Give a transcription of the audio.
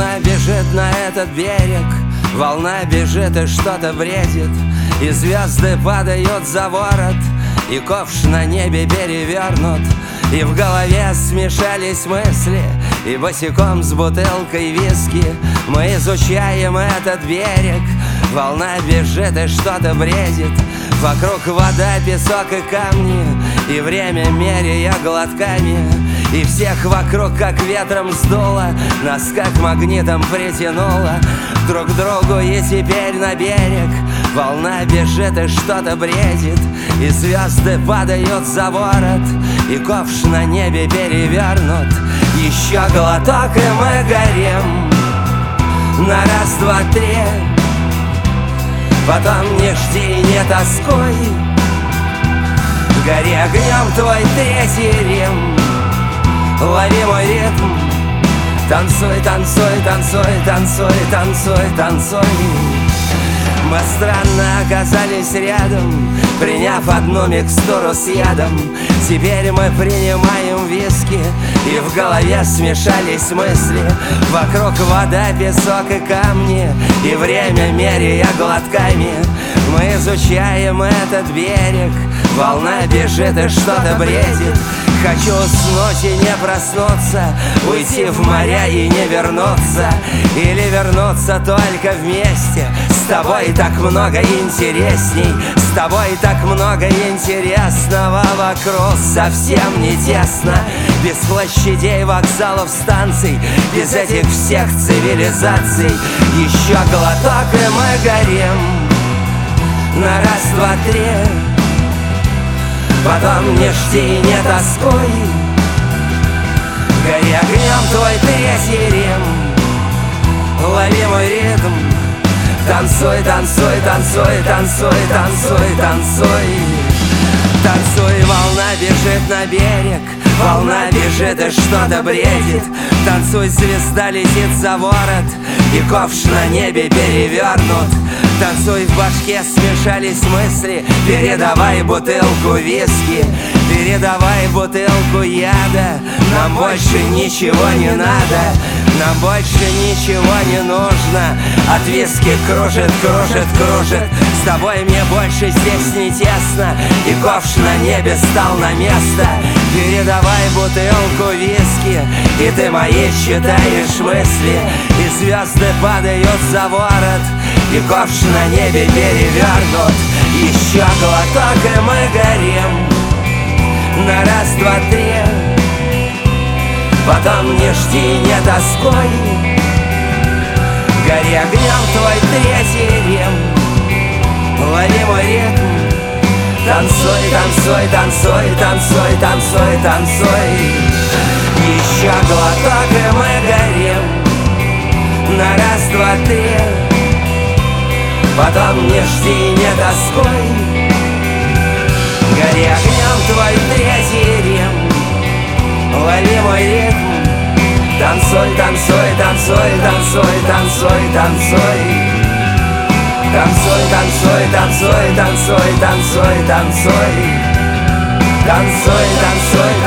Волна бежит на этот берег, волна бежит и что-то бредит, и звезды падают за ворот, и ковш на небе перевернут, и в голове смешались мысли, и босиком с бутылкой виски мы изучаем этот берег. Волна бежит и что-то бредит, вокруг вода, песок и камни, и время меряя глотками, и всех вокруг как ветром сдуло, нас как магнитом притянуло друг к другу, и теперь на берег волна бежит и что-то бредит, и звезды падают за ворот, и ковш на небе перевернут. Еще глоток, и мы горим на раз, два, три. Потом не жди, не тоскуй, гори огнем твой третий Рим. Лови мой ритм, танцуй, танцуй, танцуй, танцуй, танцуй, танцуй. Мы странно оказались рядом, приняв одну микстуру с ядом. Теперь мы принимаем виски, и в голове смешались мысли. Вокруг вода, песок и камни, и время меряя глотками мы изучаем этот берег. Волна бежит и что-то бредит. Хочу уснуть и не проснуться, уйти в моря и не вернуться, или вернуться только вместе. С тобой так много интересней, с тобой так много интересного. Вокруг совсем не тесно, без площадей, вокзалов, станций, без этих всех цивилизаций. Еще глоток, и мы горим на раз, два, три. Потом не жди, не тоскуй, гори огнем твой третий Рим. Лови мой ритм, танцуй, танцуй, танцуй, танцуй, танцуй, танцуй. Танцуй, волна бежит на берег, волна бежит и что-то бредит. Танцуй, звезда летит за ворот, и ковш на небе перевернут. Танцуй, в башке смешались мысли, передавай бутылку виски, передавай бутылку яда. Нам больше ничего не надо, нам больше ничего не нужно. От виски кружит, кружит, кружит, с тобой мне больше здесь не тесно, и ковш на небе стал на место. Передавай бутылку виски, и ты мои читаешь мысли, и звезды падают за ворот, и ковш на небе перевернут. Еще глоток, и мы горим на раз, два, три. Потом не жди, не тоскуй, гори огнем твой третий Рим. Лови мой ритм, танцуй, танцуй, танцуй, танцуй, танцуй, танцуй. Еще глоток, и мы горим на раз, два, три. Потом не жди, не тоскуй, гори огнем твой третий Рим. Лови мой ритм, танцуй, танцуй, танцуй, танцуй, танцуй, танцуй. Танцуй, танцуй, танцуй, танцуй, танцуй, танцуй. Танцуй, танцуй,